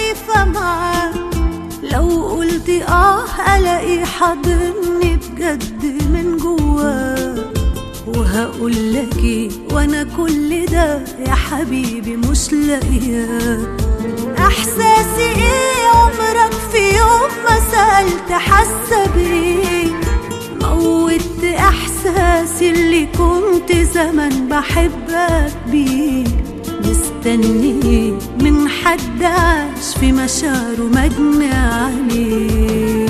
خايفة معاك، لو قلت ألاقي حاضني بجد من جواك. وهقولك وانا كل ده يا حبيبي مش لاقياك. احساسي ايه عمرك في يوم ما سألت حاسة بيه؟ موت احساسي اللي كنت زمان بحبك بيه. مستني من حد عاش في مشاعره مجني عليه.